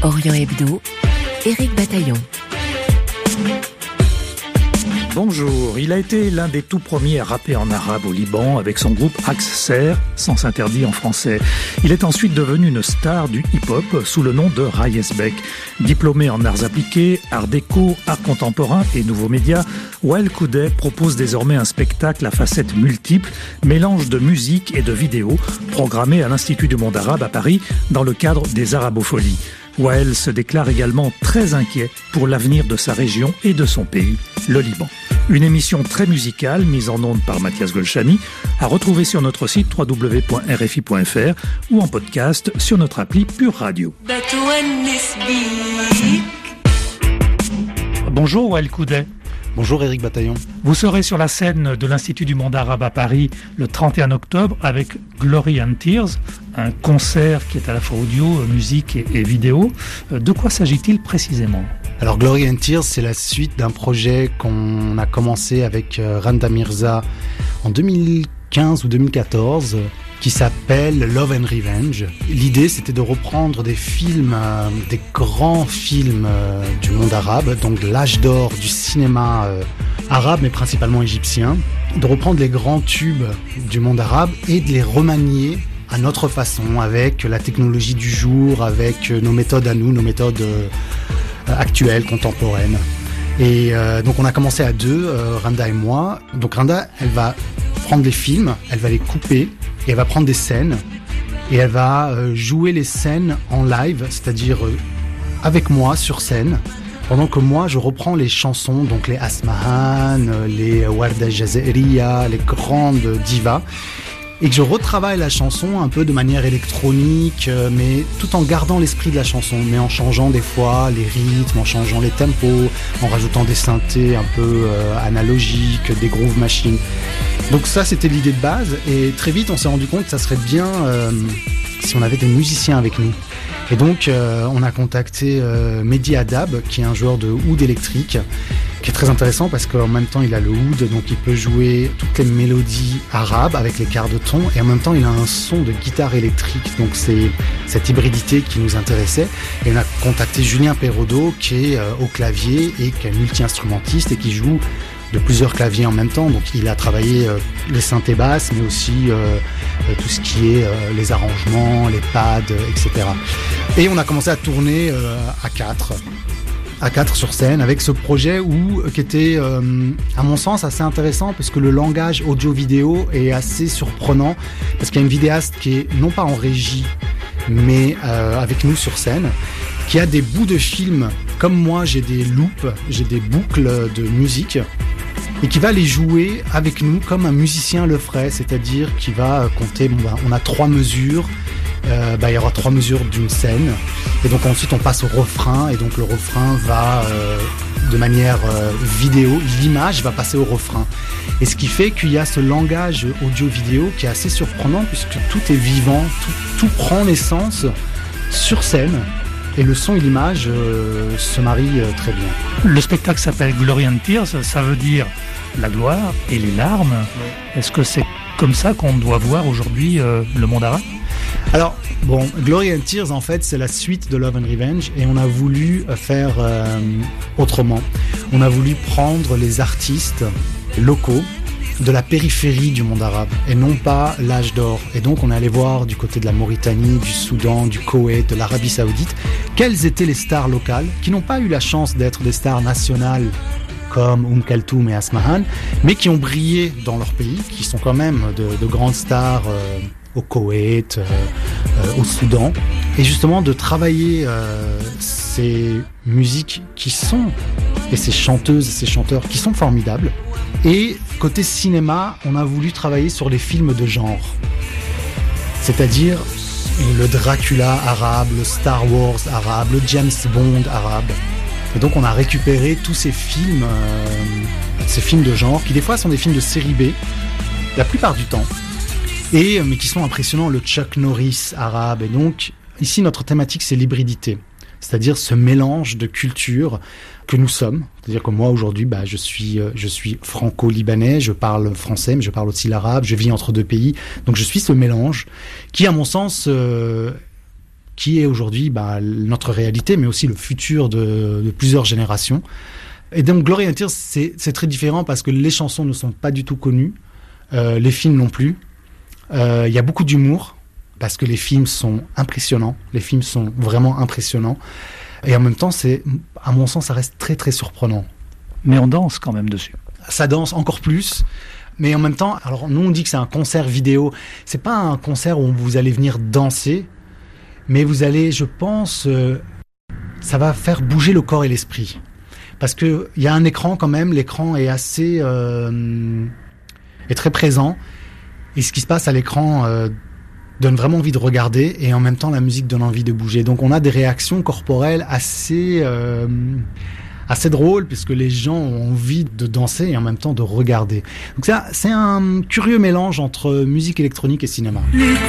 Orient Hebdo, Éric Bataillon. Bonjour, il a été l'un des tout premiers à rapper en arabe au Liban avec son groupe Axe Serre, sens interdit en français. Il est ensuite devenu une star du hip-hop sous le nom de Rayesbek. Diplômé en arts appliqués, art déco, art contemporain et nouveaux médias, Wael Koudé propose désormais un spectacle à facettes multiples, mélange de musique et de vidéo, programmé à l'Institut du monde arabe à Paris dans le cadre des Arabopholies. Wael se déclare également très inquiet pour l'avenir de sa région et de son pays, le Liban. Une émission très musicale mise en ondes par Mathias Golchani, à retrouver sur notre site www.rfi.fr ou en podcast sur notre appli Pure Radio. Bonjour Wael Koudé. Bonjour Éric Bataillon. Vous serez sur la scène de l'Institut du monde arabe à Paris le 31 octobre avec Glory and Tears, un concert qui est à la fois audio, musique et vidéo. De quoi s'agit-il précisément ? Alors Glory and Tears, c'est la suite d'un projet qu'on a commencé avec Randa Mirza en 2015 ou 2014 qui s'appelle Love and Revenge. L'idée, c'était de reprendre des films, des grands films du monde arabe, donc l'âge d'or du cinéma arabe, mais principalement égyptien, de reprendre les grands tubes du monde arabe et de les remanier à notre façon, avec la technologie du jour, avec nos méthodes à nous, nos méthodes actuelles, contemporaines. Et donc on a commencé à deux, Randa et moi. Donc Randa, elle va prendre les films, elle va les couper, et elle va prendre des scènes, et elle va jouer les scènes en live, c'est-à-dire avec moi sur scène, pendant que moi je reprends les chansons, donc les Asmahan, les Warda Jazairiya, les grandes divas, et que je retravaille la chanson un peu de manière électronique, mais tout en gardant l'esprit de la chanson, mais en changeant des fois les rythmes, en changeant les tempos, en rajoutant des synthés un peu analogiques, des groove machines. Donc ça, c'était l'idée de base, et très vite on s'est rendu compte que ça serait bien si on avait des musiciens avec nous. Et donc on a contacté Mehdi Adab, qui est un joueur de oud électrique, qui est très intéressant parce qu'en même temps il a le oud, donc il peut jouer toutes les mélodies arabes avec les quarts de ton, et en même temps il a un son de guitare électrique, donc c'est cette hybridité qui nous intéressait. Et on a contacté Julien Perraudot, qui est au clavier et qui est multi-instrumentiste et qui joue de plusieurs claviers en même temps, donc il a travaillé les synthés basses, mais aussi tout ce qui est les arrangements, les pads, etc. Et on a commencé à tourner à quatre sur scène avec ce projet qui était à mon sens assez intéressant, parce que le langage audio-vidéo est assez surprenant, parce qu'il y a une vidéaste qui est non pas en régie mais avec nous sur scène, qui a des bouts de film comme moi, j'ai des loops, j'ai des boucles de musique, et qui va les jouer avec nous comme un musicien le ferait, c'est-à-dire qui va compter, on a 3 mesures, il y aura 3 mesures d'une scène, et donc ensuite on passe au refrain, et donc le refrain va de manière vidéo, l'image va passer au refrain, et ce qui fait qu'il y a ce langage audio-vidéo qui est assez surprenant, puisque tout est vivant, tout prend naissance sur scène, et le son et l'image se marient très bien. Le spectacle s'appelle Glory and Tears, ça veut dire la gloire et les larmes. Est-ce que c'est comme ça qu'on doit voir aujourd'hui le monde arabe ? Alors, Glory and Tears, en fait, c'est la suite de Love and Revenge, et on a voulu faire autrement. On a voulu prendre les artistes locaux de la périphérie du monde arabe, et non pas l'âge d'or. Et donc, on est allé voir du côté de la Mauritanie, du Soudan, du Koweït, de l'Arabie Saoudite, quelles étaient les stars locales, qui n'ont pas eu la chance d'être des stars nationales comme Kalthoum et Asmahan, mais qui ont brillé dans leur pays, qui sont quand même de grandes stars au Koweït, au Soudan, et justement de travailler ces musiques qui sont, et ces chanteuses et ces chanteurs qui sont formidables. Et côté cinéma, on a voulu travailler sur les films de genre, c'est-à-dire le Dracula arabe, le Star Wars arabe, le James Bond arabe. Et donc on a récupéré tous ces films de genre, qui des fois sont des films de série B, la plupart du temps, mais qui sont impressionnants, le Chuck Norris arabe. Et donc ici notre thématique, c'est l'hybridité, c'est-à-dire ce mélange de cultures que nous sommes. C'est-à-dire que moi aujourd'hui, je suis franco-libanais, je parle français, mais je parle aussi l'arabe, je vis entre deux pays, donc je suis ce mélange qui, à mon sens, qui est aujourd'hui notre réalité, mais aussi le futur de plusieurs générations. Et donc Glory and Tears, c'est très différent parce que les chansons ne sont pas du tout connues, les films non plus. Il y a beaucoup d'humour parce que les films sont impressionnants, les films sont vraiment impressionnants. Et en même temps, à mon sens, ça reste très très surprenant. Mais on danse quand même dessus. Ça danse encore plus. Mais en même temps, alors nous on dit que c'est un concert vidéo. C'est pas un concert où vous allez venir danser, mais vous allez, je pense, ça va faire bouger le corps et l'esprit. Parce que il y a un écran quand même, l'écran est assez est très présent. Et ce qui se passe à l'écran donne vraiment envie de regarder, et en même temps la musique donne envie de bouger. Donc on a des réactions corporelles assez drôles, puisque les gens ont envie de danser et en même temps de regarder. Donc ça, c'est un curieux mélange entre musique électronique et cinéma.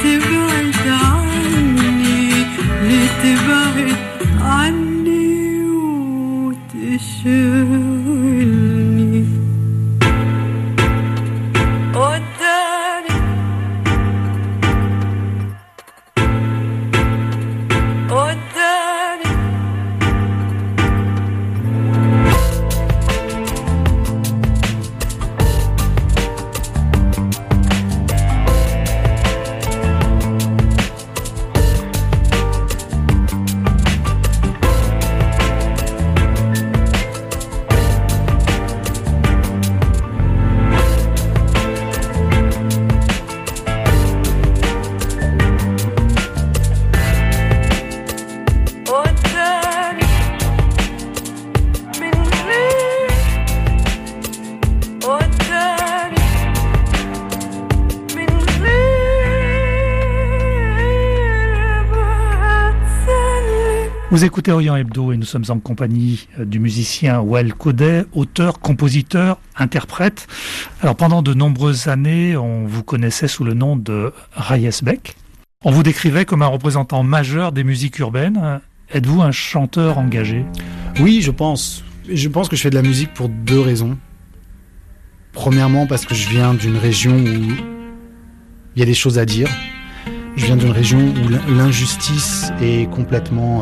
Vous écoutez Orient Hebdo et nous sommes en compagnie du musicien Wael Kodet, auteur, compositeur, interprète. Alors pendant de nombreuses années, on vous connaissait sous le nom de Rayes Bek. On vous décrivait comme un représentant majeur des musiques urbaines. Êtes-vous un chanteur engagé ? Oui, je pense. Je pense que je fais de la musique pour deux raisons. Premièrement, parce que je viens d'une région où il y a des choses à dire. Je viens d'une région où l'injustice est complètement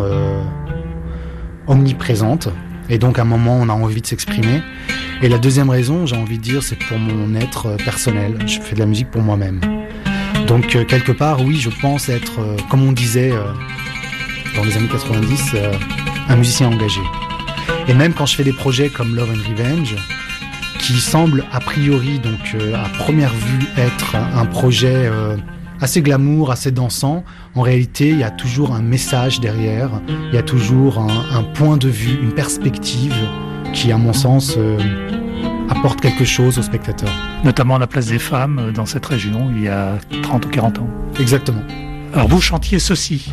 omniprésente. Et donc, à un moment, on a envie de s'exprimer. Et la deuxième raison, j'ai envie de dire, c'est pour mon être personnel. Je fais de la musique pour moi-même. Donc, quelque part, oui, je pense être, comme on disait dans les années 90, un musicien engagé. Et même quand je fais des projets comme Love and Revenge, qui semblent a priori, donc à première vue, être un projet assez glamour, assez dansant, en réalité, il y a toujours un message derrière, il y a toujours un point de vue, une perspective qui, à mon sens, apporte quelque chose au spectateur. Notamment la place des femmes dans cette région, il y a 30 ou 40 ans. Exactement. Alors vous chantiez ceci.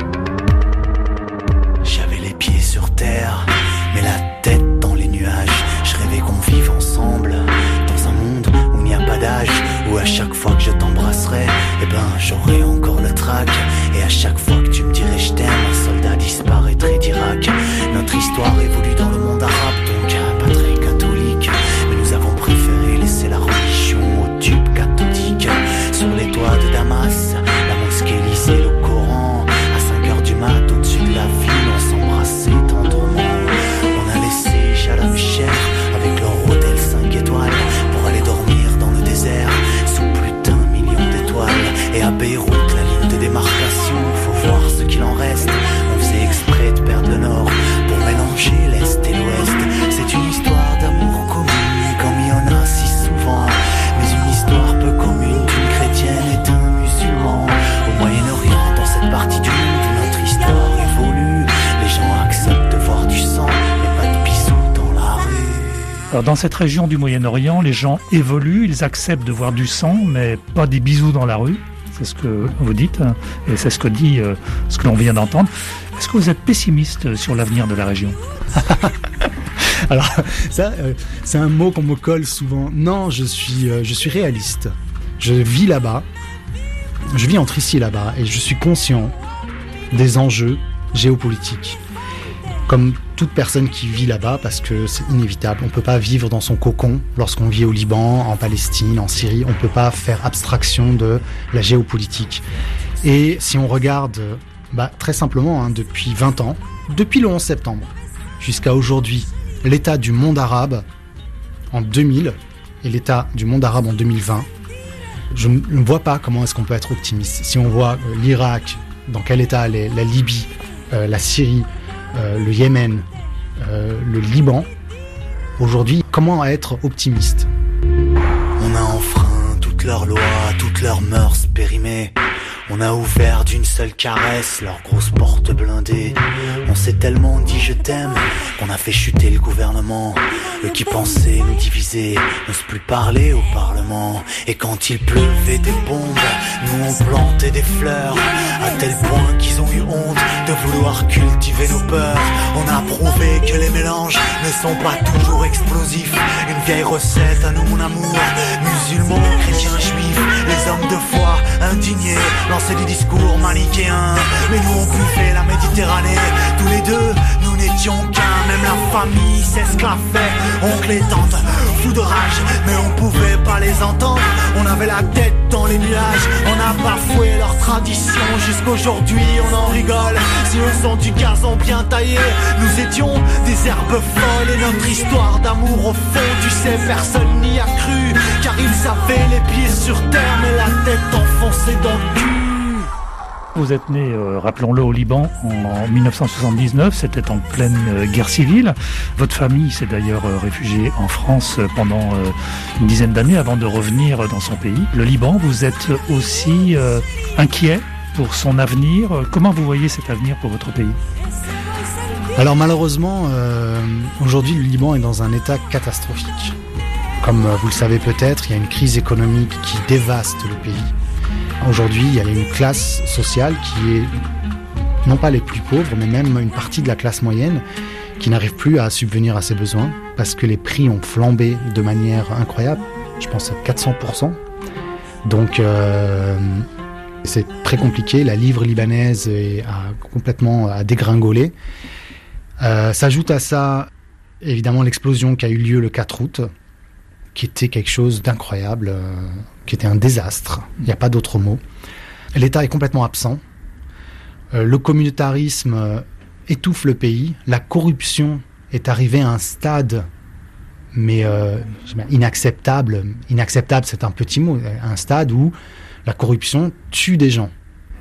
J'avais les pieds sur terre, mais la tête dans les nuages. Je rêvais qu'on vive ensemble, dans un monde où il n'y a pas d'âge, où à chaque fois que je t'embrasserai, eh ben j'aurai encore le trac. Et à chaque fois que tu me dirais je t'aime, un soldat disparaîtrait d'Irak. Notre histoire évolue dans le monde arabe, donc pas très catholique. Mais nous avons préféré laisser la religion au tube cathodique. Sur les toits de Damas, la mosquée lisait le Coran. À 5h du mat, au-dessus de la ville, on s'embrassait tendrement. On a laissé Shalom Cher avec leur hôtel 5 étoiles pour aller dormir dans le désert sous plus d'1 million d'étoiles. Et à Beyrouth, la ligne de démarcation, faut voir ce qu'il en reste. On faisait exprès de perdre le nord pour mélanger l'est et l'ouest. C'est une histoire d'amour commune, comme il y en a si souvent. Mais une histoire peu commune d'une chrétienne et d'un musulman. Au Moyen-Orient, dans cette partie du monde où notre histoire évolue, les gens acceptent de voir du sang, mais pas de bisous dans la rue. Alors dans cette région du Moyen-Orient, les gens évoluent, ils acceptent de voir du sang, mais pas des bisous dans la rue. C'est ce que vous dites, et c'est ce que dit ce que l'on vient d'entendre. Est-ce que vous êtes pessimiste sur l'avenir de la région ? Alors ça, c'est un mot qu'on me colle souvent. Non, je suis réaliste. Je vis là-bas. Je vis entre ici et là-bas, et je suis conscient des enjeux géopolitiques. Comme toute personne qui vit là-bas, parce que c'est inévitable. On ne peut pas vivre dans son cocon lorsqu'on vit au Liban, en Palestine, en Syrie. On ne peut pas faire abstraction de la géopolitique. Et si on regarde Très simplement, depuis 20 ans, depuis le 11 septembre jusqu'à aujourd'hui, l'état du monde arabe en 2000 et l'état du monde arabe en 2020, je ne vois pas comment est-ce qu'on peut être optimiste. Si on voit l'Irak, dans quel état elle est, la Libye, la Syrie, le Yémen, le Liban, aujourd'hui, comment être optimiste ? On a enfreint toutes leurs lois, toutes leurs mœurs périmées. On a ouvert d'une seule caresse leurs grosses portes blindées. On s'est tellement dit je t'aime qu'on a fait chuter le gouvernement. Eux qui pensaient nous diviser n'osent plus parler au Parlement. Et quand il pleuvait des bombes, nous on plantait des fleurs, à tel point qu'ils ont eu honte de vouloir cultiver nos peurs. On a prouvé que les mélanges ne sont pas toujours explosifs. Une vieille recette à nous mon amour, musulmans, chrétiens, juifs, les hommes de foi indignés lançaient des discours manichéens. Mais nous on buvait la Méditerranée, tous les deux nous n'étions qu'un. Même la famille s'esclaffait, oncle et tante, fou de rage, mais on pouvait pas les entendre. On avait la tête dans les nuages, on a bafoué leurs traditions. Jusqu'aujourd'hui on en rigole, si eux sont du gazon bien taillé, nous étions des herbes folles. Et notre histoire d'amour au fond, tu sais, personne n'y a cru, car ils avaient les pieds sur terre mais la tête enfoncée dans le cul. Vous êtes né, rappelons-le, au Liban en 1979, c'était en pleine guerre civile. Votre famille s'est d'ailleurs réfugiée en France pendant une dizaine d'années avant de revenir dans son pays. Le Liban, vous êtes aussi inquiet pour son avenir. Comment vous voyez cet avenir pour votre pays ? Alors malheureusement, aujourd'hui le Liban est dans un état catastrophique. Comme vous le savez peut-être, il y a une crise économique qui dévaste le pays. Aujourd'hui, il y a une classe sociale qui est, non pas les plus pauvres, mais même une partie de la classe moyenne qui n'arrive plus à subvenir à ses besoins parce que les prix ont flambé de manière incroyable, je pense à 400%. Donc c'est très compliqué, la livre libanaise a complètement dégringolé. S'ajoute à ça, évidemment, l'explosion qui a eu lieu le 4 août, qui était quelque chose d'incroyable, qui était un désastre, il n'y a pas d'autre mot. L'État est complètement absent, le communautarisme étouffe le pays, la corruption est arrivée à un stade, mais inacceptable, c'est un petit mot, un stade où la corruption tue des gens.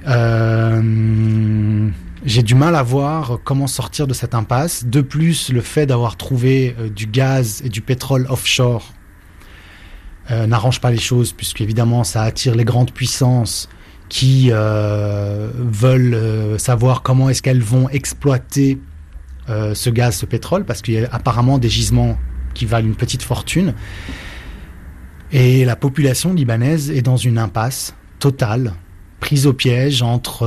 J'ai du mal à voir comment sortir de cette impasse. De plus, le fait d'avoir trouvé du gaz et du pétrole offshore n'arrange pas les choses, puisqu'évidemment ça attire les grandes puissances qui veulent savoir comment est-ce qu'elles vont exploiter ce gaz, ce pétrole, parce qu'il y a apparemment des gisements qui valent une petite fortune. Et la population libanaise est dans une impasse totale, prise au piège entre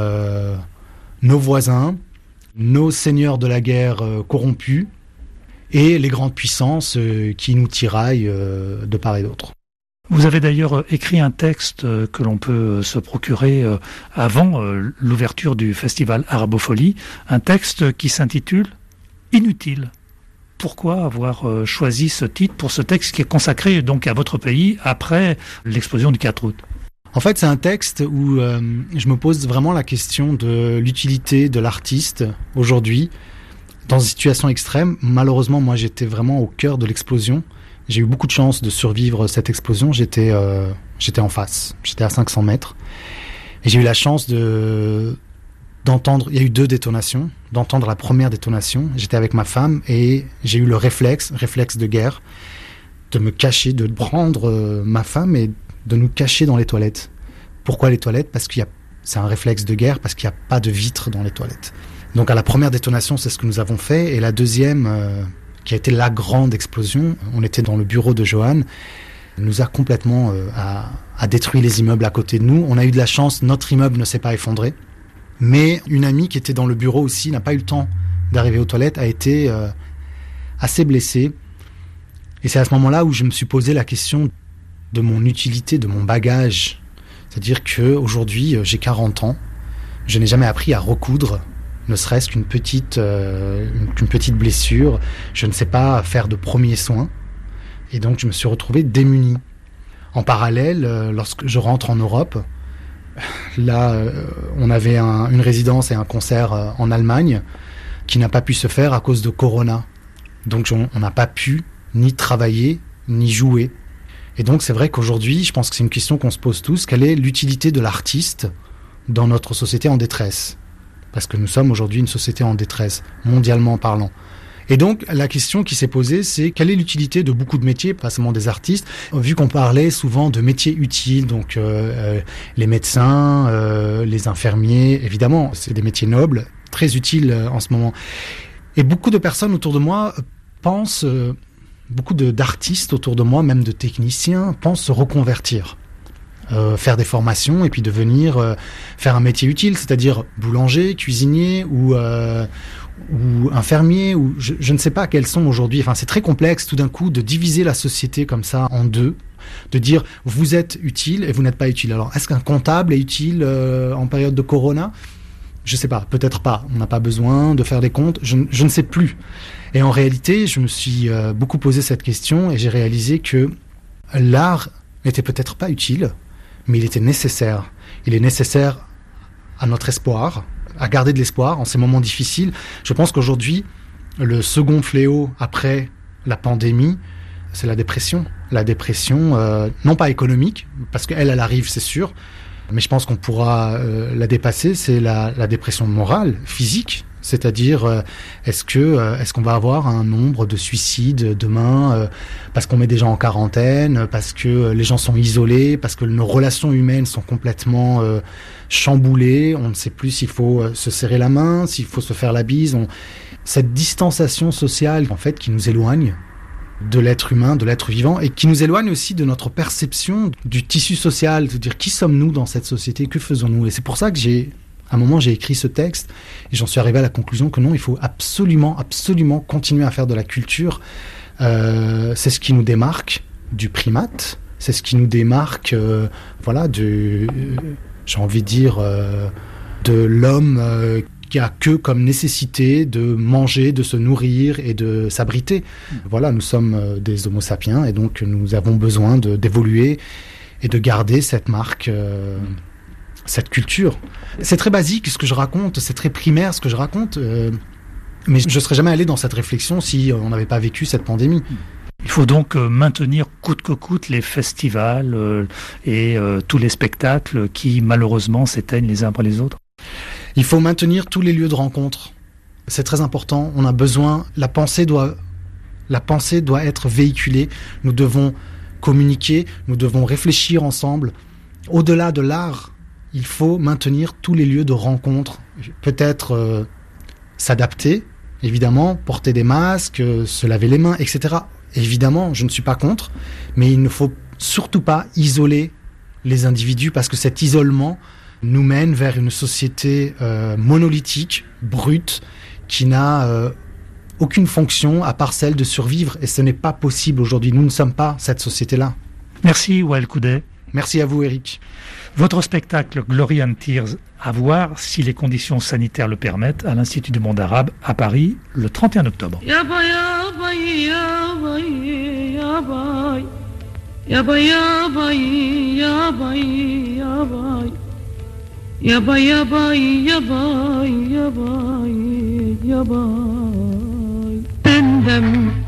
nos voisins, nos seigneurs de la guerre corrompus, et les grandes puissances qui nous tiraillent de part et d'autre. Vous avez d'ailleurs écrit un texte que l'on peut se procurer avant l'ouverture du festival Arabofolie, un texte qui s'intitule « Inutile ». Pourquoi avoir choisi ce titre pour ce texte qui est consacré donc à votre pays après l'explosion du 4 août ? En fait, c'est un texte où je me pose vraiment la question de l'utilité de l'artiste aujourd'hui. Dans une situation extrême, malheureusement, moi j'étais vraiment au cœur de l'explosion. J'ai eu beaucoup de chance de survivre cette explosion. J'étais en face, j'étais à 500 mètres. Et j'ai eu la chance d'entendre, il y a eu 2 détonations, d'entendre la première détonation. J'étais avec ma femme et j'ai eu le réflexe de guerre, de me cacher, de prendre ma femme et de nous cacher dans les toilettes. Pourquoi les toilettes ? Parce c'est un réflexe de guerre, parce qu'il n'y a pas de vitres dans les toilettes. Donc à la première détonation, c'est ce que nous avons fait. Et la deuxième, qui a été la grande explosion, on était dans le bureau de Johan, nous a complètement a détruit les immeubles à côté de nous. On a eu de la chance, notre immeuble ne s'est pas effondré. Mais une amie qui était dans le bureau aussi, n'a pas eu le temps d'arriver aux toilettes, a été assez blessée. Et c'est à ce moment-là où je me suis posé la question de mon utilité, de mon bagage. C'est-à-dire qu'aujourd'hui, j'ai 40 ans, je n'ai jamais appris à recoudre, ne serait-ce qu'une petite blessure. Je ne sais pas faire de premiers soins. Et donc, je me suis retrouvé démuni. En parallèle, lorsque je rentre en Europe, Là, on avait une résidence et un concert en Allemagne qui n'a pas pu se faire à cause de Corona. Donc on n'a pas pu ni travailler, ni jouer. Et donc c'est vrai qu'aujourd'hui, je pense que c'est une question qu'on se pose tous, quelle est l'utilité de l'artiste dans notre société en détresse ? Parce que nous sommes aujourd'hui une société en détresse, mondialement parlant. Et donc la question qui s'est posée, c'est quelle est l'utilité de beaucoup de métiers, pas seulement des artistes, vu qu'on parlait souvent de métiers utiles, donc les médecins, les infirmiers, évidemment, c'est des métiers nobles, très utiles en ce moment. Et beaucoup de personnes autour de moi pensent, beaucoup d'artistes autour de moi, même de techniciens, pensent se reconvertir. Faire des formations et puis devenir faire un métier utile, c'est-à-dire boulanger, cuisinier ou infirmier, ou je ne sais pas quels sont aujourd'hui. Enfin, c'est très complexe tout d'un coup de diviser la société comme ça en deux, de dire vous êtes utile et vous n'êtes pas utile. Alors, est-ce qu'un comptable est utile en période de Corona ? Je ne sais pas, peut-être pas. On n'a pas besoin de faire des comptes, je ne sais plus. Et en réalité, je me suis beaucoup posé cette question et j'ai réalisé que l'art n'était peut-être pas utile, mais il était nécessaire. Il est nécessaire à notre espoir, à garder de l'espoir en ces moments difficiles. Je pense qu'aujourd'hui, le second fléau après la pandémie, c'est la dépression. La dépression, non pas économique, parce qu'elle arrive, c'est sûr, mais je pense qu'on pourra la dépasser, c'est la dépression morale, physique. C'est-à-dire, est-ce qu'on va avoir un nombre de suicides demain parce qu'on met des gens en quarantaine, parce que les gens sont isolés, parce que nos relations humaines sont complètement chamboulées, on ne sait plus s'il faut se serrer la main, s'il faut se faire la bise. Cette distanciation sociale, en fait, qui nous éloigne de l'être humain, de l'être vivant, et qui nous éloigne aussi de notre perception du tissu social, c'est-à-dire qui sommes-nous dans cette société, que faisons-nous ? Et c'est pour ça que à un moment, j'ai écrit ce texte et j'en suis arrivé à la conclusion que non, il faut absolument, absolument continuer à faire de la culture. C'est ce qui nous démarque du primate, c'est ce qui nous démarque, j'ai envie de dire, de l'homme qui a que comme nécessité de manger, de se nourrir et de s'abriter. Voilà, nous sommes des homo sapiens et donc nous avons besoin d'évoluer et de garder cette marque. Cette culture. C'est très basique ce que je raconte, c'est très primaire ce que je raconte, mais je ne serais jamais allé dans cette réflexion si on n'avait pas vécu cette pandémie. Il faut donc maintenir coûte que coûte les festivals et tous les spectacles qui malheureusement s'éteignent les uns après les autres. Il faut maintenir tous les lieux de rencontre. C'est très important, on a besoin, la pensée doit être véhiculée, nous devons communiquer, nous devons réfléchir ensemble. Au-delà de l'art, il faut maintenir tous les lieux de rencontre. Peut-être s'adapter, évidemment, porter des masques, se laver les mains, etc. Évidemment, je ne suis pas contre, mais il ne faut surtout pas isoler les individus parce que cet isolement nous mène vers une société monolithique, brute, qui n'a aucune fonction à part celle de survivre. Et ce n'est pas possible aujourd'hui. Nous ne sommes pas cette société-là. Merci Wael Coudet. Merci à vous, Eric. Votre spectacle Glory and Tears à voir, si les conditions sanitaires le permettent, à l'Institut du monde arabe à Paris le 31 octobre. تندم